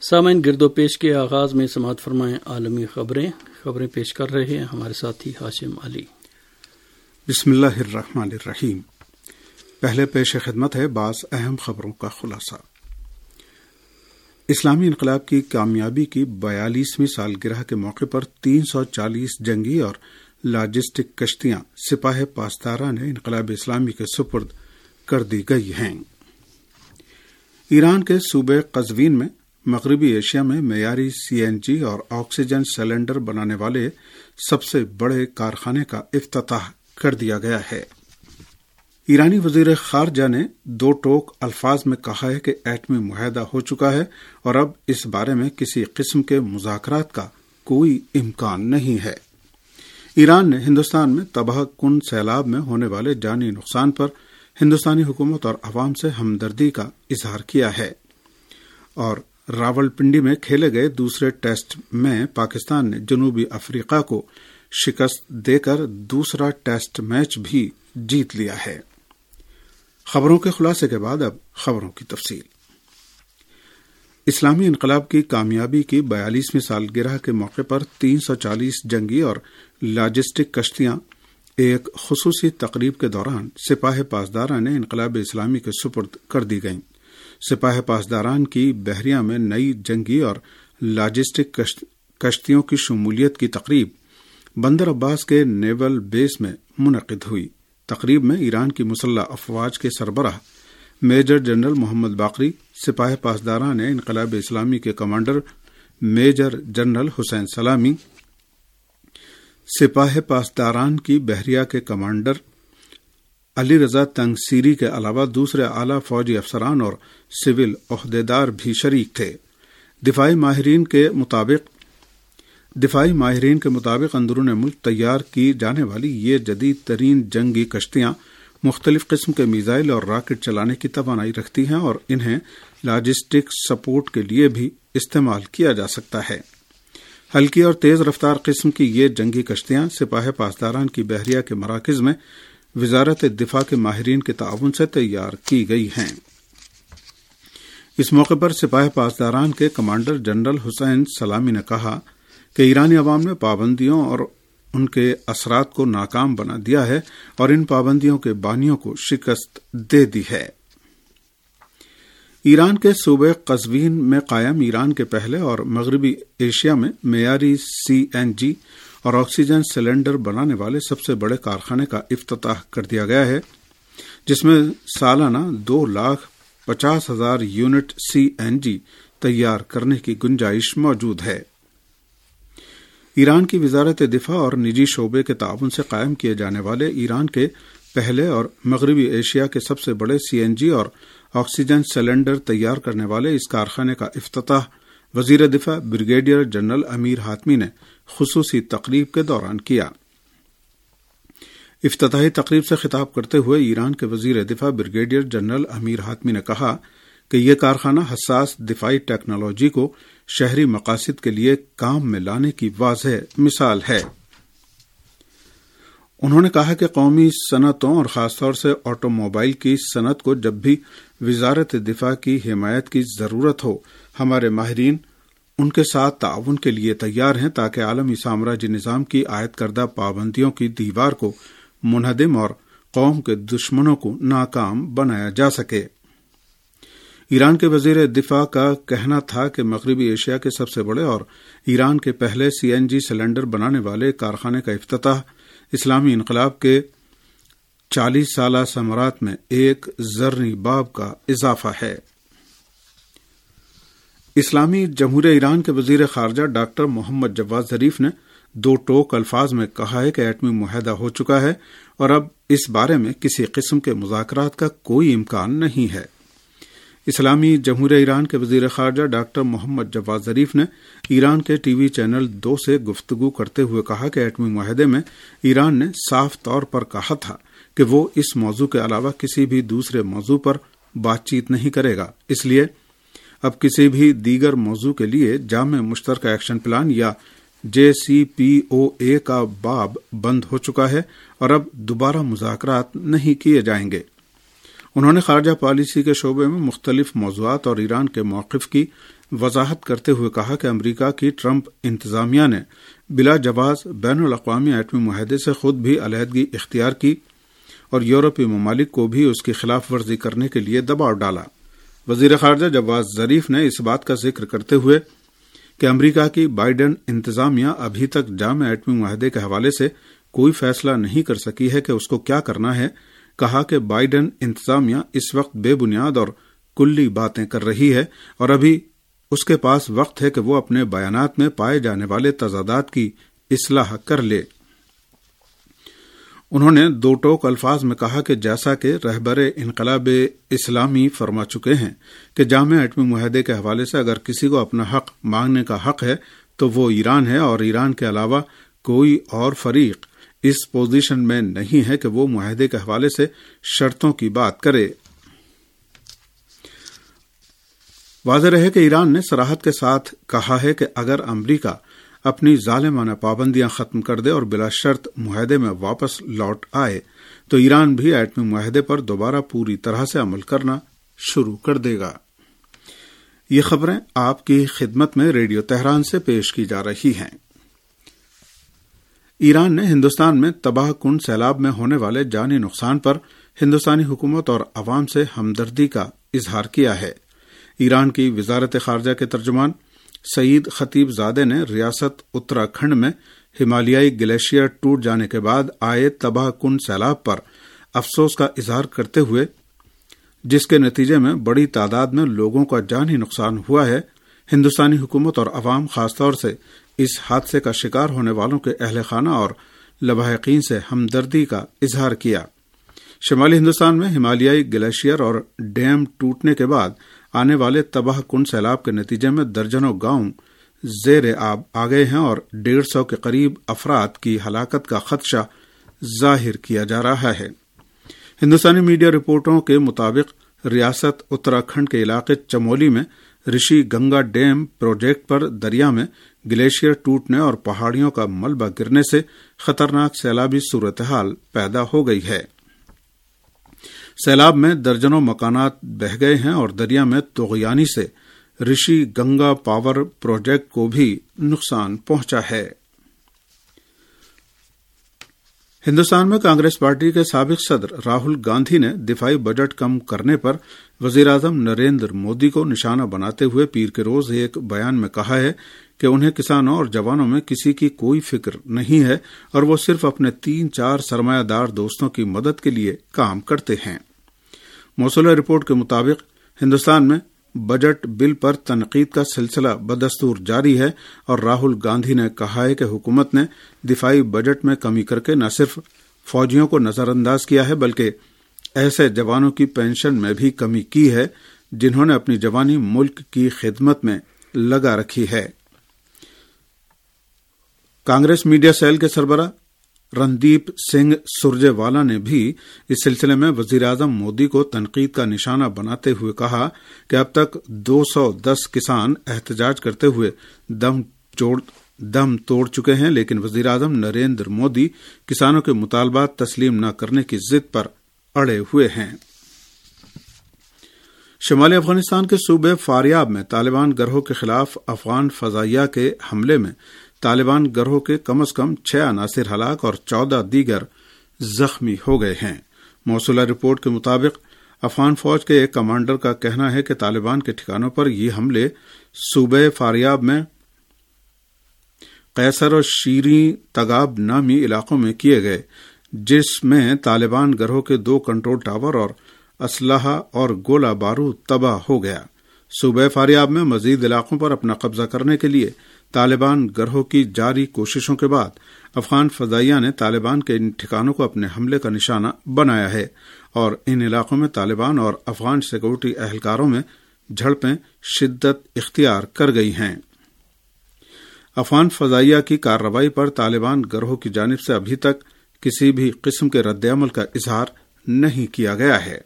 سامعین، گرد و پیش کے آغاز میں سماعت فرمائیں عالمی خبریں پیش کر رہے ہیں ہمارے ساتھی ہاشم علی۔ بسم اللہ الرحمن الرحیم۔ پہلے پیش خدمت ہے بعض اہم خبروں کا خلاصہ۔ اسلامی انقلاب کی کامیابی کی 42ویں سالگرہ کے موقع پر 340 جنگی اور لاجسٹک کشتیاں سپاہ پاسداران انقلاب اسلامی کے سپرد کر دی گئی ہیں۔ ایران کے صوبے قزوین میں مغربی ایشیا میں معیاری CNG اور آکسیجن سلنڈر بنانے والے سب سے بڑے کارخانے کا افتتاح کر دیا گیا ہے۔ ایرانی وزیر خارجہ نے 2 ٹوک الفاظ میں کہا ہے کہ ایٹمی معاہدہ ہو چکا ہے اور اب اس بارے میں کسی قسم کے مذاکرات کا کوئی امکان نہیں ہے۔ ایران نے ہندوستان میں تباہ کن سیلاب میں ہونے والے جانی نقصان پر ہندوستانی حکومت اور عوام سے ہمدردی کا اظہار کیا ہے، اور راولپنڈی میں کھیلے گئے دوسرے ٹیسٹ میں پاکستان نے جنوبی افریقہ کو شکست دے کر دوسرا ٹیسٹ میچ بھی جیت لیا ہے۔ خبروں کے خلاصے کے بعد اب خبروں کی تفصیل۔ اسلامی انقلاب کی کامیابی کی 42ویں سالگرہ کے موقع پر 340 جنگی اور لاجسٹک کشتیاں ایک خصوصی تقریب کے دوران سپاہ پاسداران انقلاب اسلامی کے سپرد کر دی گئیں۔ سپاہ پاسداران کی بحریہ میں نئی جنگی اور لاجسٹک کشتیوں کی شمولیت کی تقریب بندر عباس کے نیول بیس میں منعقد ہوئی۔ تقریب میں ایران کی مسلح افواج کے سربراہ میجر جنرل محمد باقری، سپاہ پاسداران انقلاب اسلامی کے کمانڈر میجر جنرل حسین سلامی، سپاہ پاسداران کی بحریہ کے کمانڈر علی رضا تنگسیری کے علاوہ دوسرے اعلی فوجی افسران اور سول عہدیدار بھی شریک تھے۔ دفاعی ماہرین کے مطابق اندرون ملک تیار کی جانے والی یہ جدید ترین جنگی کشتیاں مختلف قسم کے میزائل اور راکٹ چلانے کی توانائی رکھتی ہیں اور انہیں لاجسٹک سپورٹ کے لیے بھی استعمال کیا جا سکتا ہے۔ ہلکی اور تیز رفتار قسم کی یہ جنگی کشتیاں سپاہ پاسداران کی بحریہ کے مراکز میں وزارت دفاع کے ماہرین کے تعاون سے تیار کی گئی ہیں۔ اس موقع پر سپاہ پاسداران کے کمانڈر جنرل حسین سلامی نے کہا کہ ایرانی عوام نے پابندیوں اور ان کے اثرات کو ناکام بنا دیا ہے اور ان پابندیوں کے بانیوں کو شکست دے دی ہے۔ ایران کے صوبے قزوین میں قائم ایران کے پہلے اور مغربی ایشیا میں معیاری CNG اور آکسیجن سلنڈر بنانے والے سب سے بڑے کارخانے کا افتتاح کر دیا گیا ہے، جس میں سالانہ 2,50,000 یونٹ CNG تیار کرنے کی گنجائش موجود ہے۔ ایران کی وزارت دفاع اور نجی شعبے کے تعاون سے قائم کیے جانے والے ایران کے پہلے اور مغربی ایشیا کے سب سے بڑے CNG اور آکسیجن سلنڈر تیار کرنے والے اس کارخانے کا افتتاح وزیر دفاع بریگیڈیئر جنرل امیر حاتمی نے خصوصی تقریب کے دوران کیا۔ افتتاحی تقریب سے خطاب کرتے ہوئے ایران کے وزیر دفاع بریگیڈیئر جنرل امیر حاتمی نے کہا کہ یہ کارخانہ حساس دفاعی ٹیکنالوجی کو شہری مقاصد کے لیے کام میں لانے کی واضح مثال ہے۔ انہوں نے کہا کہ قومی صنعتوں اور خاص طور سے آٹو موبائل کی صنعت کو جب بھی وزارت دفاع کی حمایت کی ضرورت ہو، ہمارے ماہرین ان کے ساتھ تعاون کے لیے تیار ہیں تاکہ عالمی سامراجی نظام کی عائد کردہ پابندیوں کی دیوار کو منہدم اور قوم کے دشمنوں کو ناکام بنایا جا سکے۔ ایران کے وزیر دفاع کا کہنا تھا کہ مغربی ایشیا کے سب سے بڑے اور ایران کے پہلے CNG سلنڈر بنانے والے کارخانے کا افتتاح اسلامی انقلاب کے 40 سالہ ثمرات میں ایک زرعی باب کا اضافہ ہے۔ اسلامی جمہوریہ ایران کے وزیر خارجہ ڈاکٹر محمد جواد ظریف نے 2 ٹوک الفاظ میں کہا ہے کہ ایٹمی معاہدہ ہو چکا ہے اور اب اس بارے میں کسی قسم کے مذاکرات کا کوئی امکان نہیں ہے۔ اسلامی جمہوریہ ایران کے وزیر خارجہ ڈاکٹر محمد جواد ظریف نے ایران کے ٹی وی چینل 2 سے گفتگو کرتے ہوئے کہا کہ ایٹمی معاہدے میں ایران نے صاف طور پر کہا تھا کہ وہ اس موضوع کے علاوہ کسی بھی دوسرے موضوع پر بات چیت نہیں کرے گا، اس لیے اب کسی بھی دیگر موضوع کے لیے جامع مشترکہ ایکشن پلان یا JCPOA کا باب بند ہو چکا ہے اور اب دوبارہ مذاکرات نہیں کیے جائیں گے۔ انہوں نے خارجہ پالیسی کے شعبے میں مختلف موضوعات اور ایران کے موقف کی وضاحت کرتے ہوئے کہا کہ امریکہ کی ٹرمپ انتظامیہ نے بلا جواز بین الاقوامی ایٹمی معاہدے سے خود بھی علیحدگی اختیار کی اور یورپی ممالک کو بھی اس کی خلاف ورزی کرنے کے لیے دباؤ ڈالا۔ وزیر خارجہ جواز ظریف نے اس بات کا ذکر کرتے ہوئے کہ امریکہ کی بائیڈن انتظامیہ ابھی تک جامع ایٹمی معاہدے کے حوالے سے کوئی فیصلہ نہیں کر سکی ہے کہ اس کو کیا کرنا ہے، کہا کہ بائیڈن انتظامیہ اس وقت بے بنیاد اور کلی باتیں کر رہی ہے اور ابھی اس کے پاس وقت ہے کہ وہ اپنے بیانات میں پائے جانے والے تضادات کی اصلاح کر لے۔ انہوں نے دو ٹوک الفاظ میں کہا کہ جیسا کہ رہبر انقلاب اسلامی فرما چکے ہیں کہ جامع ایٹمی معاہدے کے حوالے سے اگر کسی کو اپنا حق مانگنے کا حق ہے تو وہ ایران ہے، اور ایران کے علاوہ کوئی اور فریق اس پوزیشن میں نہیں ہے کہ وہ معاہدے کے حوالے سے شرطوں کی بات کرے۔ واضح رہے کہ ایران نے صراحت کے ساتھ کہا ہے کہ اگر امریکہ اپنی ظالمانہ پابندیاں ختم کر دے اور بلا شرط معاہدے میں واپس لوٹ آئے تو ایران بھی ایٹمی معاہدے پر دوبارہ پوری طرح سے عمل کرنا شروع کر دے گا۔ یہ خبریں آپ کی خدمت میں ریڈیو تہران سے پیش کی جا رہی ہیں۔ ایران نے ہندوستان میں تباہ کن سیلاب میں ہونے والے جانی نقصان پر ہندوستانی حکومت اور عوام سے ہمدردی کا اظہار کیا ہے۔ ایران کی وزارت خارجہ کے ترجمان سعید خطیب زادے نے ریاست اتراکھنڈ میں ہمالیائی گلیشیئر ٹوٹ جانے کے بعد آئے تباہ کن سیلاب پر افسوس کا اظہار کرتے ہوئے، جس کے نتیجے میں بڑی تعداد میں لوگوں کا جانی نقصان ہوا ہے، ہندوستانی حکومت اور عوام خاص طور سے اس حادثے کا شکار ہونے والوں کے اہل خانہ اور لواحقین سے ہمدردی کا اظہار کیا۔ شمالی ہندوستان میں ہمالیائی گلیشیئر اور ڈیم ٹوٹنے کے بعد آنے والے تباہ کن سیلاب کے نتیجے میں درجنوں گاؤں زیر آب آ گئے ہیں اور 150 کے قریب افراد کی ہلاکت کا خدشہ ظاہر کیا جا رہا ہے۔ ہندوستانی میڈیا رپورٹوں کے مطابق ریاست اتراکھنڈ کے علاقے چمولی میں رشی گنگا ڈیم پروجیکٹ پر دریا میں گلیشیئر ٹوٹنے اور پہاڑیوں کا ملبہ گرنے سے خطرناک سیلابی صورتحال پیدا ہو گئی ہے۔ سیلاب میں درجنوں مکانات بہہ گئے ہیں اور دریا میں طغیانی سے رشی گنگا پاور پروجیکٹ کو بھی نقصان پہنچا ہے۔ ہندوستان میں کانگریس پارٹی کے سابق صدر راہل گاندھی نے دفاعی بجٹ کم کرنے پر وزیراعظم نریندر مودی کو نشانہ بناتے ہوئے پیر کے روز ایک بیان میں کہا ہے کہ انہیں کسانوں اور جوانوں میں کسی کی کوئی فکر نہیں ہے اور وہ صرف اپنے 3-4 سرمایہ دار دوستوں کی مدد کے لیے کام کرتے ہیں۔ موصولہ رپورٹ کے مطابق ہندوستان میں بجٹ بل پر تنقید کا سلسلہ بدستور جاری ہے اور راہل گاندھی نے کہا ہے کہ حکومت نے دفاعی بجٹ میں کمی کر کے نہ صرف فوجیوں کو نظر انداز کیا ہے بلکہ ایسے جوانوں کی پینشن میں بھی کمی کی ہے جنہوں نے اپنی جوانی ملک کی خدمت میں لگا رکھی ہے۔ کانگریس میڈیا سیل کے سربراہ رندیپ سنگھ سرجیوالا نے بھی اس سلسلے میں وزیراعظم مودی کو تنقید کا نشانہ بناتے ہوئے کہا کہ اب تک 210 کسان احتجاج کرتے ہوئے دم توڑ چکے ہیں، لیکن وزیراعظم نریندر مودی کسانوں کے مطالبات تسلیم نہ کرنے کی ضد پر اڑے ہوئے ہیں۔ شمالی افغانستان کے صوبے فاریاب میں طالبان گروہ کے خلاف افغان فضائیہ کے حملے میں طالبان گروہ کے کم از کم 6 عناصر ہلاک اور 14 دیگر زخمی ہو گئے ہیں۔ موصولہ رپورٹ کے مطابق افغان فوج کے ایک کمانڈر کا کہنا ہے کہ طالبان کے ٹھکانوں پر یہ حملے صوبے فاریاب میں قیصر اور شیریں تگاب نامی علاقوں میں کیے گئے، جس میں طالبان گروہ کے 2 کنٹرول ٹاور اور اسلحہ اور گولہ بارود تباہ ہو گیا۔ صوبہ فاریاب میں مزید علاقوں پر اپنا قبضہ کرنے کے لیے طالبان گروہ کی جاری کوششوں کے بعد افغان فضائیہ نے طالبان کے ان ٹھکانوں کو اپنے حملے کا نشانہ بنایا ہے اور ان علاقوں میں طالبان اور افغان سیکورٹی اہلکاروں میں جھڑپیں شدت اختیار کر گئی ہیں۔ افغان فضائیہ کی کارروائی پر طالبان گروہ کی جانب سے ابھی تک کسی بھی قسم کے رد عمل کا اظہار نہیں کیا گیا ہے۔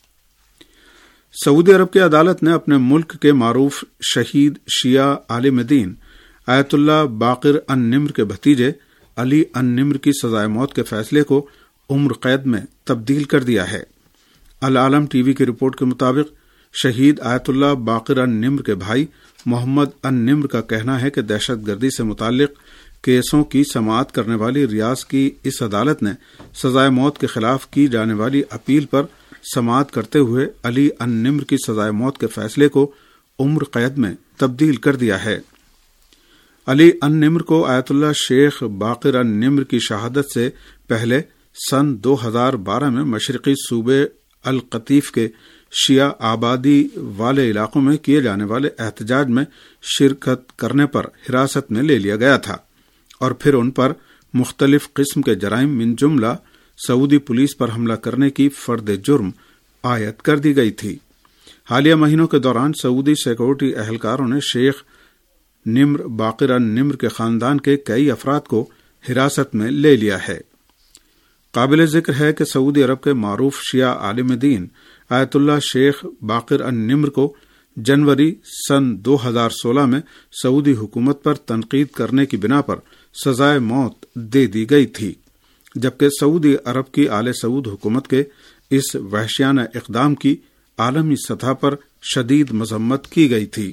سعودی عرب کی عدالت نے اپنے ملک کے معروف شہید شیعہ عالم دین آیت اللہ باقر ان-نمر کے بھتیجے علی ان-نمر کی سزائے موت کے فیصلے کو عمر قید میں تبدیل کر دیا ہے۔ العالم ٹی وی کی رپورٹ کے مطابق شہید آیت اللہ باقر ان-نمر کے بھائی محمد ان-نمر کا کہنا ہے کہ دہشت گردی سے متعلق کیسوں کی سماعت کرنے والی ریاض کی اس عدالت نے سزائے موت کے خلاف کی جانے والی اپیل پر سماعت کرتے ہوئے علی ان-نمر کی سزائے موت کے فیصلے کو عمر قید میں تبدیل کر دیا ہے۔ علی ان-نمر کو آیت اللہ شیخ باقر ان-نمر کی شہادت سے پہلے سن 2012 میں مشرقی صوبے القطیف کے شیعہ آبادی والے علاقوں میں کیے جانے والے احتجاج میں شرکت کرنے پر حراست میں لے لیا گیا تھا اور پھر ان پر مختلف قسم کے جرائم من جملہ سعودی پولیس پر حملہ کرنے کی فرد جرم عائد کر دی گئی تھی۔ حالیہ مہینوں کے دوران سعودی سیکورٹی اہلکاروں نے شیخ نمر باقر ان-نمر کے خاندان کے کئی افراد کو حراست میں لے لیا ہے۔ قابل ذکر ہے کہ سعودی عرب کے معروف شیعہ عالم دین آیت اللہ شیخ باقر ان-نمر کو جنوری سن 2016 میں سعودی حکومت پر تنقید کرنے کی بنا پر سزائے موت دے دی گئی تھی، جبکہ سعودی عرب کی آل سعود حکومت کے اس وحشیانہ اقدام کی عالمی سطح پر شدید مذمت کی گئی تھی۔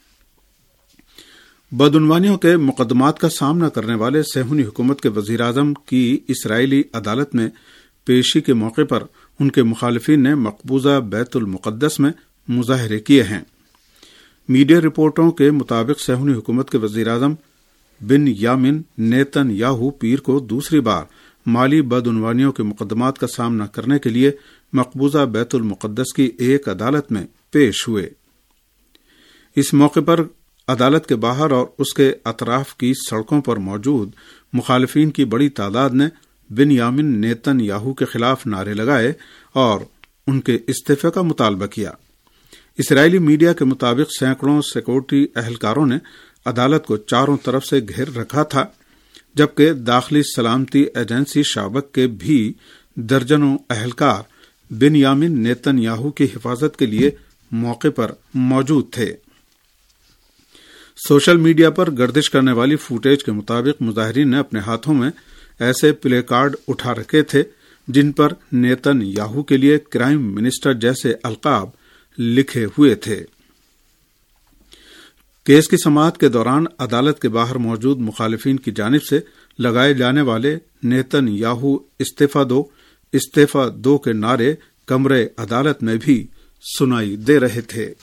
بدعنوانیوں کے مقدمات کا سامنا کرنے والے صہیونی حکومت کے وزیر اعظم کی اسرائیلی عدالت میں پیشی کے موقع پر ان کے مخالفین نے مقبوضہ بیت المقدس میں مظاہرے کیے ہیں۔ میڈیا رپورٹوں کے مطابق صہیونی حکومت کے وزیر اعظم بن یامن نیتن یاہو پیر کو دوسری بار مالی بدعنوانیوں کے مقدمات کا سامنا کرنے کے لیے مقبوضہ بیت المقدس کی ایک عدالت میں پیش ہوئے۔ اس موقع پر عدالت کے باہر اور اس کے اطراف کی سڑکوں پر موجود مخالفین کی بڑی تعداد نے بن یامن نیتن یاہو کے خلاف نعرے لگائے اور ان کے استعفے کا مطالبہ کیا۔ اسرائیلی میڈیا کے مطابق سینکڑوں سیکورٹی اہلکاروں نے عدالت کو چاروں طرف سے گھیر رکھا تھا، جبکہ داخلی سلامتی ایجنسی شابک کے بھی درجنوں اہلکار بن یامن نیتن یاہو کی حفاظت کے لیے موقع پر موجود تھے۔ سوشل میڈیا پر گردش کرنے والی فوٹیج کے مطابق مظاہرین نے اپنے ہاتھوں میں ایسے پلے کارڈ اٹھا رکھے تھے جن پر نیتن یاہو کے لیے کرائم منسٹر جیسے القاب لکھے ہوئے تھے۔ کیس کی سماعت کے دوران عدالت کے باہر موجود مخالفین کی جانب سے لگائے جانے والے نیتن یاہو استعفی دو کے نعرے کمرے عدالت میں بھی سنائی دے رہے تھے۔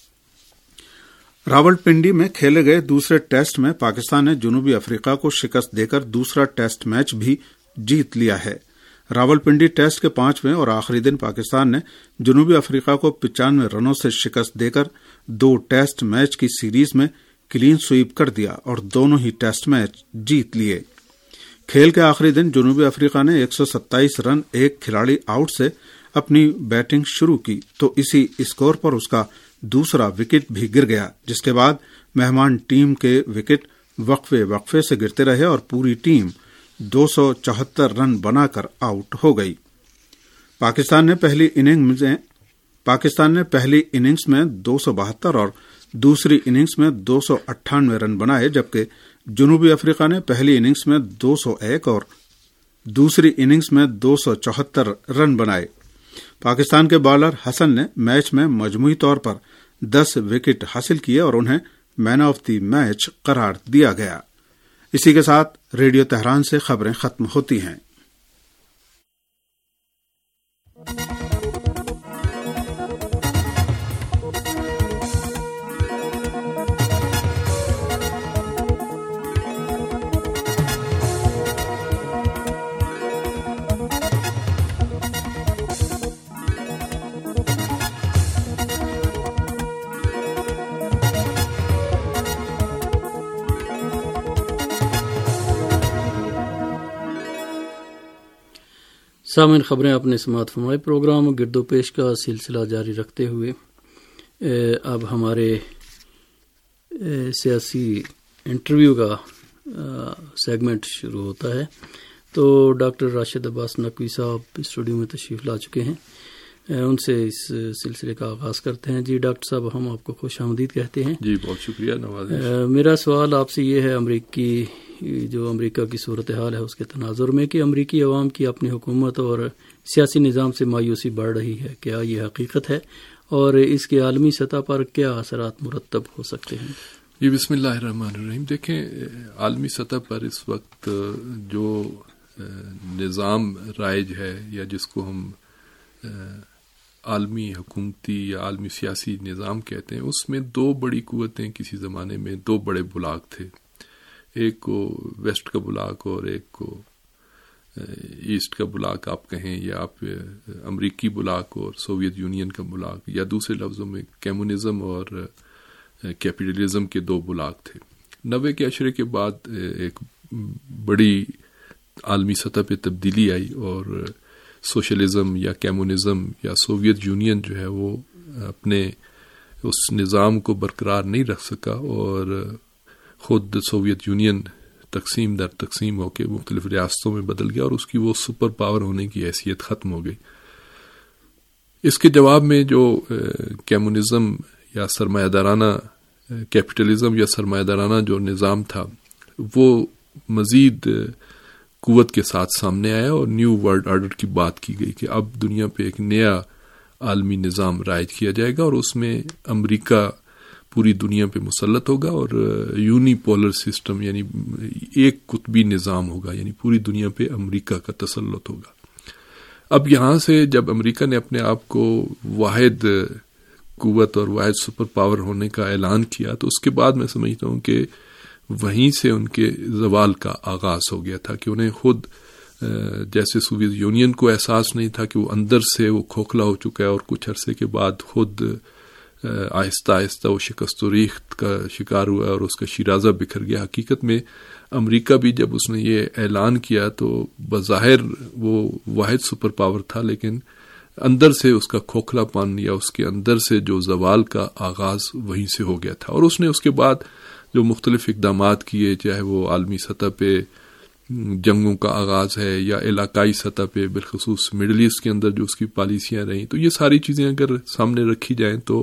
راولپنڈی میں کھیلے گئے دوسرے ٹیسٹ میں پاکستان نے جنوبی افریقہ کو شکست دے کر دوسرا ٹیسٹ میچ بھی جیت لیا ہے۔ راولپنڈی ٹیسٹ کے 5ویں اور آخری دن پاکستان نے جنوبی افریقہ کو 95 رنوں سے شکست دے کر 2 ٹیسٹ میچ کی سیریز میں کلین سویپ کر دیا اور دونوں ہی ٹیسٹ میچ جیت لیے۔ کھیل کے آخری دن جنوبی افریقہ نے 127 رن ایک کھلاڑی آؤٹ سے اپنی بیٹنگ شروع کی تو اسی اسکور پر اس کا دوسرا وکٹ بھی گر گیا، جس کے بعد مہمان ٹیم کے وکٹ وقفے سے گرتے رہے اور پوری ٹیم 274 رن بنا کر آؤٹ ہو گئی۔ پاکستان نے پہلی اننگز میں 272 اور دوسری اننگز میں 298 رن بنائے، جبکہ جنوبی افریقہ نے پہلی اننگز میں 201 اور دوسری اننگز میں 274 رن بنائے۔ پاکستان کے بالر حسن نے میچ میں مجموعی طور پر 10 وکٹ حاصل کیے اور انہیں مین آف دی میچ قرار دیا گیا۔ اسی کے ساتھ ریڈیو تہران سے خبریں ختم ہوتی ہیں۔ سامعین، خبریں اپنے سماعت فرمائے پروگرام گرد و پیش کا سلسلہ جاری رکھتے ہوئے اب ہمارے سیاسی انٹرویو کا سیگمنٹ شروع ہوتا ہے۔ تو ڈاکٹر راشد عباس نقوی صاحب اسٹوڈیو میں تشریف لا چکے ہیں، ان سے اس سلسلے کا آغاز کرتے ہیں۔ جی ڈاکٹر صاحب، ہم آپ کو خوش آمدید کہتے ہیں۔ جی بہت شکریہ نواز۔ میرا سوال آپ سے یہ ہے، امریکہ کی صورتحال ہے اس کے تناظر میں کہ امریکی عوام کی اپنی حکومت اور سیاسی نظام سے مایوسی بڑھ رہی ہے، کیا یہ حقیقت ہے؟ اور اس کے عالمی سطح پر کیا اثرات مرتب ہو سکتے ہیں؟ جی بسم اللہ الرحمن الرحیم. دیکھیں عالمی سطح پر اس وقت جو نظام رائج ہے یا جس کو ہم عالمی حکومتی یا عالمی سیاسی نظام کہتے ہیں، اس میں دو بڑی قوتیں کسی زمانے میں، دو بڑے بلاک تھے. ایک کو ویسٹ کا بلاک اور ایک کو ایسٹ کا بلاک آپ کہیں، یا آپ امریکی بلاک اور سوویت یونین کا بلاک، یا دوسرے لفظوں میں کمیونزم اور کیپٹلزم کے دو بلاک تھے. 90 کے عشرے کے بعد ایک بڑی عالمی سطح پہ تبدیلی آئی اور سوشلزم یا کمیونزم یا سوویت یونین جو ہے وہ اپنے اس نظام کو برقرار نہیں رکھ سکا اور خود سوویت یونین تقسیم در تقسیم ہو کے مختلف ریاستوں میں بدل گیا اور اس کی وہ سپر پاور ہونے کی حیثیت ختم ہو گئی. اس کے جواب میں جو کمیونزم یا سرمایہ دارانہ کیپٹلزم یا سرمایہ دارانہ جو نظام تھا وہ مزید قوت کے ساتھ سامنے آیا اور نیو ورلڈ آرڈر کی بات کی گئی کہ اب دنیا پہ ایک نیا عالمی نظام رائج کیا جائے گا اور اس میں امریکہ پوری دنیا پہ مسلط ہوگا اور یونی پولر سسٹم یعنی ایک قطبی نظام ہوگا، یعنی پوری دنیا پہ امریکہ کا تسلط ہوگا. اب یہاں سے جب امریکہ نے اپنے آپ کو واحد قوت اور واحد سپر پاور ہونے کا اعلان کیا تو اس کے بعد میں سمجھتا ہوں کہ وہیں سے ان کے زوال کا آغاز ہو گیا تھا کہ انہیں خود جیسے سوویت یونین کو احساس نہیں تھا کہ وہ اندر سے وہ کھوکھلا ہو چکا ہے اور کچھ عرصے کے بعد خود آہستہ آہستہ وہ شکست و ریخت کا شکار ہوا اور اس کا شیرازہ بکھر گیا. حقیقت میں امریکہ بھی جب اس نے یہ اعلان کیا تو بظاہر وہ واحد سپر پاور تھا، لیکن اندر سے اس کا کھوکھلا پن یا اس کے اندر سے جو زوال کا آغاز وہیں سے ہو گیا تھا. اور اس نے اس کے بعد جو مختلف اقدامات کیے، چاہے وہ عالمی سطح پہ جنگوں کا آغاز ہے یا علاقائی سطح پہ بالخصوص مڈل ایسٹ کے اندر جو اس کی پالیسیاں رہیں، تو یہ ساری چیزیں اگر سامنے رکھی جائیں تو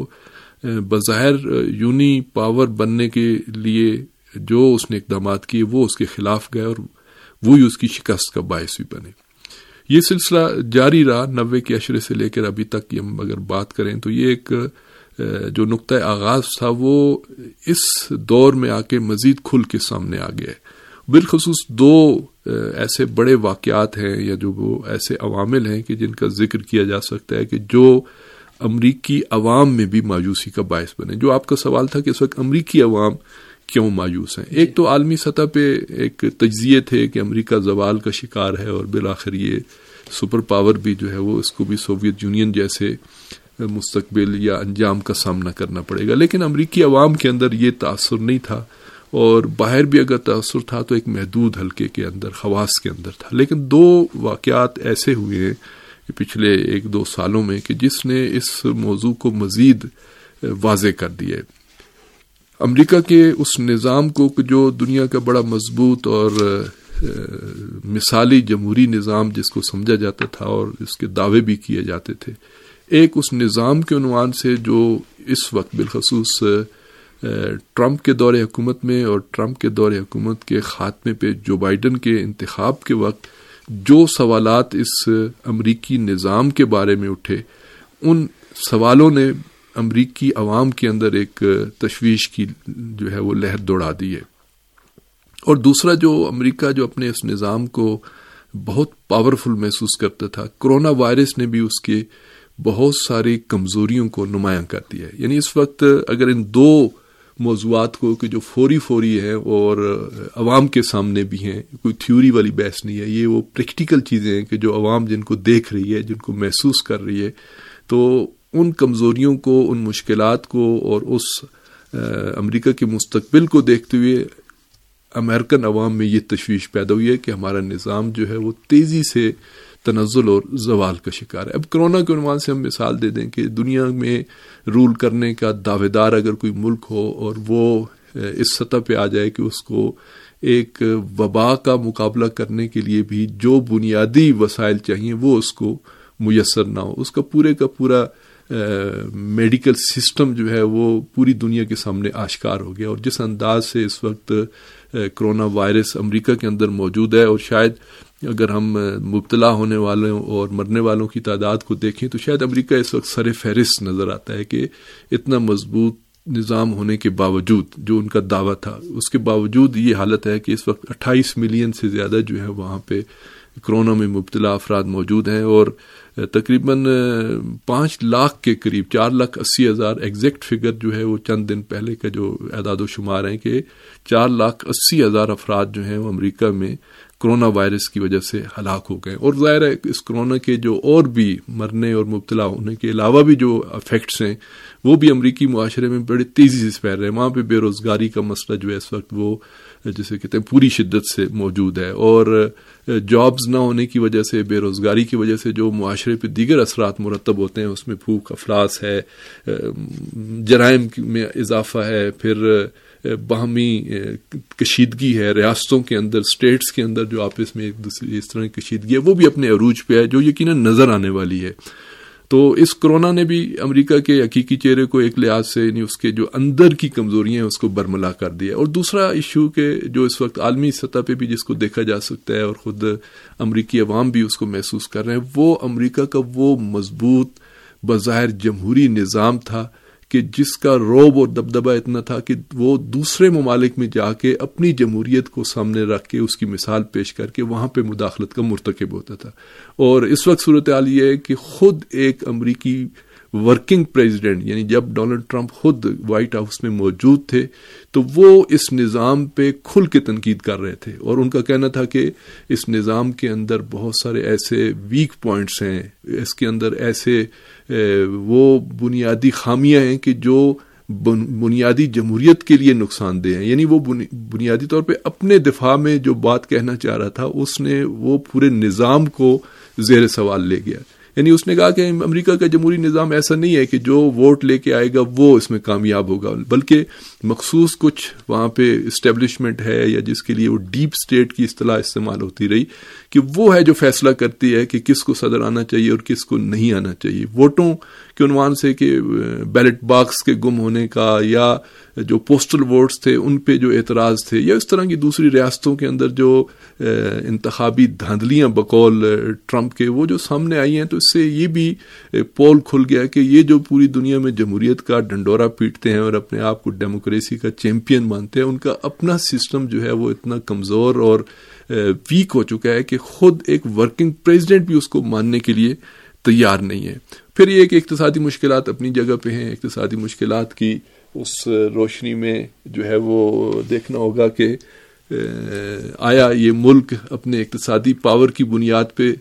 بظاہر یونی پاور بننے کے لیے جو اس نے اقدامات کیے وہ اس کے خلاف گئے اور وہی اس کی شکست کا باعث بھی بنے. یہ سلسلہ جاری رہا 90 کے عشرے سے لے کر ابھی تک کی ہم اگر بات کریں تو یہ ایک جو نقطۂ آغاز تھا وہ اس دور میں آ کے مزید کھل کے سامنے آ گیا ہے. بالخصوص دو ایسے بڑے واقعات ہیں یا جو وہ ایسے عوامل ہیں کہ جن کا ذکر کیا جا سکتا ہے کہ جو امریکی عوام میں بھی مایوسی کا باعث بنے. جو آپ کا سوال تھا کہ اس وقت امریکی عوام کیوں مایوس ہیں، ایک تو عالمی سطح پہ ایک تجزیے تھے کہ امریکہ زوال کا شکار ہے اور بالآخر یہ سپر پاور بھی جو ہے وہ اس کو بھی سوویت یونین جیسے مستقبل یا انجام کا سامنا کرنا پڑے گا. لیکن امریکی عوام کے اندر یہ تاثر نہیں تھا اور باہر بھی اگر تاثر تھا تو ایک محدود حلقے کے اندر، خواص کے اندر تھا. لیکن دو واقعات ایسے ہوئے ہیں پچھلے 1-2 سالوں میں کہ جس نے اس موضوع کو مزید واضح کر دیا ہے. امریکہ کے اس نظام کو جو دنیا کا بڑا مضبوط اور مثالی جمہوری نظام جس کو سمجھا جاتا تھا اور اس کے دعوے بھی کیے جاتے تھے، ایک اس نظام کے عنوان سے جو اس وقت بالخصوص ٹرمپ کے دور حکومت میں اور ٹرمپ کے دور حکومت کے خاتمے پہ جو بائیڈن کے انتخاب کے وقت جو سوالات اس امریکی نظام کے بارے میں اٹھے، ان سوالوں نے امریکی عوام کے اندر ایک تشویش کی جو ہے وہ لہر دوڑا دی ہے. اور دوسرا جو امریکہ جو اپنے اس نظام کو بہت پاورفل محسوس کرتا تھا، کرونا وائرس نے بھی اس کے بہت ساری کمزوریوں کو نمایاں کر دیا ہے. یعنی اس وقت اگر ان دو موضوعات کو کہ جو فوری ہیں اور عوام کے سامنے بھی ہیں، کوئی تھیوری والی بحث نہیں ہے، یہ وہ پریکٹیکل چیزیں ہیں کہ جو عوام جن کو دیکھ رہی ہے، جن کو محسوس کر رہی ہے، تو ان کمزوریوں کو، ان مشکلات کو اور اس امریکہ کے مستقبل کو دیکھتے ہوئے امریکن عوام میں یہ تشویش پیدا ہوئی ہے کہ ہمارا نظام جو ہے وہ تیزی سے تنزل اور زوال کا شکار ہے. اب کرونا کے عنوان سے ہم مثال دے دیں کہ دنیا میں رول کرنے کا دعوے دار اگر کوئی ملک ہو اور وہ اس سطح پہ آ جائے کہ اس کو ایک وبا کا مقابلہ کرنے کے لیے بھی جو بنیادی وسائل چاہیے وہ اس کو میسر نہ ہو، اس کا پورا میڈیکل سسٹم جو ہے وہ پوری دنیا کے سامنے آشکار ہو گیا. اور جس انداز سے اس وقت کرونا وائرس امریکہ کے اندر موجود ہے اور شاید اگر ہم مبتلا ہونے والوں اور مرنے والوں کی تعداد کو دیکھیں تو شاید امریکہ اس وقت سر فہرست نظر آتا ہے کہ اتنا مضبوط نظام ہونے کے باوجود جو ان کا دعویٰ تھا اس کے باوجود یہ حالت ہے کہ اس وقت 28 ملین سے زیادہ جو ہے وہاں پہ کرونا میں مبتلا افراد موجود ہیں، اور تقریباً 5 لاکھ کے قریب 4,80,000 ایگزیکٹ فگر جو ہے وہ چند دن پہلے کا جو اعداد و شمار ہیں کہ 4,80,000 افراد جو ہیں وہ امریکہ میں کرونا وائرس کی وجہ سے ہلاک ہو گئے. اور ظاہر ہے اس کرونا کے جو اور بھی مرنے اور مبتلا ہونے کے علاوہ بھی جو افیکٹس ہیں وہ بھی امریکی معاشرے میں بڑی تیزی سے پھیل رہے ہیں. وہاں پہ بے روزگاری کا مسئلہ جو ہے اس وقت وہ جسے کہتے ہیں پوری شدت سے موجود ہے، اور جابز نہ ہونے کی وجہ سے، بے روزگاری کی وجہ سے جو معاشرے پہ دیگر اثرات مرتب ہوتے ہیں اس میں بھوک افلاس ہے، جرائم میں اضافہ ہے، پھر باہمی کشیدگی ہے ریاستوں کے اندر، اسٹیٹس کے اندر جو آپس میں ایک دوسرے اس طرح کی کشیدگی ہے وہ بھی اپنے عروج پہ ہے جو یقیناً نظر آنے والی ہے. تو اس کرونا نے بھی امریکہ کے حقیقی چہرے کو ایک لحاظ سے یعنی اس کے جو اندر کی کمزوریاں ہیں اس کو برملا کر دیا. اور دوسرا ایشو کہ جو اس وقت عالمی سطح پہ بھی جس کو دیکھا جا سکتا ہے اور خود امریکی عوام بھی اس کو محسوس کر رہے ہیں، وہ امریکہ کا وہ مضبوط بظاہر جمہوری نظام تھا کہ جس کا رعب اور دبدبہ اتنا تھا کہ وہ دوسرے ممالک میں جا کے اپنی جمہوریت کو سامنے رکھ کے اس کی مثال پیش کر کے وہاں پہ مداخلت کا مرتکب ہوتا تھا. اور اس وقت صورتحال یہ ہے کہ خود ایک امریکی ورکنگ پریزیڈنٹ یعنی جب ڈونلڈ ٹرمپ خود وائٹ ہاؤس میں موجود تھے تو وہ اس نظام پہ کھل کے تنقید کر رہے تھے، اور ان کا کہنا تھا کہ اس نظام کے اندر بہت سارے ایسے ویک پوائنٹس ہیں، اس کے اندر ایسے وہ بنیادی خامیاں ہیں کہ جو بنیادی جمہوریت کے لیے نقصان دہ ہیں. یعنی وہ بنیادی طور پہ اپنے دفاع میں جو بات کہنا چاہ رہا تھا اس نے وہ پورے نظام کو زیر سوال لے گیا. یعنی اس نے کہا کہ امریکہ کا جمہوری نظام ایسا نہیں ہے کہ جو ووٹ لے کے آئے گا وہ اس میں کامیاب ہوگا، بلکہ مخصوص کچھ وہاں پہ اسٹیبلشمنٹ ہے یا جس کے لیے وہ ڈیپ اسٹیٹ کی اصطلاح استعمال ہوتی رہی کہ وہ ہے جو فیصلہ کرتی ہے کہ کس کو صدر آنا چاہیے اور کس کو نہیں آنا چاہیے. ووٹوں کے عنوان سے کہ بیلٹ باکس کے گم ہونے کا یا جو پوسٹل ووٹس تھے ان پہ جو اعتراض تھے یا اس طرح کی دوسری ریاستوں کے اندر جو انتخابی دھاندلیاں بقول ٹرمپ کے وہ جو سامنے آئی ہیں، تو اس سے یہ بھی پول کھل گیا کہ یہ جو پوری دنیا میں جمہوریت کا ڈنڈورا پیٹتے ہیں اور اپنے آپ کو ڈیموکریسی کا چیمپئن مانتے ہیں، ان کا اپنا سسٹم جو ہے وہ اتنا کمزور اور ویک ہو چکا ہے کہ خود ایک ورکنگ پریزیڈنٹ بھی اس کو ماننے کے لیے تیار نہیں ہے. پھر یہ کہ اقتصادی مشکلات اپنی جگہ پہ ہیں. اقتصادی مشکلات کی اس روشنی میں جو ہے وہ دیکھنا ہوگا کہ آیا یہ ملک اپنے اقتصادی پاور کی بنیاد پہ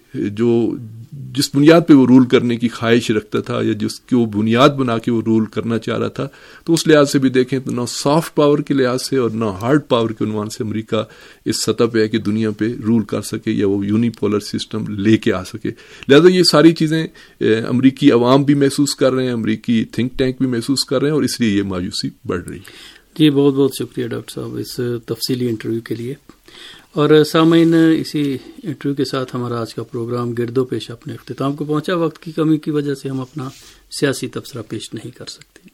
جس بنیاد پہ وہ رول کرنے کی خواہش رکھتا تھا یا جس کی وہ بنیاد بنا کے وہ رول کرنا چاہ رہا تھا، تو اس لحاظ سے بھی دیکھیں تو نہ سافٹ پاور کے لحاظ سے اور نہ ہارڈ پاور کے عنوان سے امریکہ اس سطح پہ ہے کہ دنیا پہ رول کر سکے یا وہ یونی پولر سسٹم لے کے آ سکے. لہذا یہ ساری چیزیں امریکی عوام بھی محسوس کر رہے ہیں، امریکی تھنک ٹینک بھی محسوس کر رہے ہیں، اور اس لیے یہ مایوسی بڑھ رہی ہے. جی بہت بہت شکریہ ڈاکٹر صاحب اس تفصیلی انٹرویو کے لیے. اور سامعین، اسی انٹرویو کے ساتھ ہمارا آج کا پروگرام گرد و پیش اپنے اختتام کو پہنچا. وقت کی کمی کی وجہ سے ہم اپنا سیاسی تبصرہ پیش نہیں کر سکتے.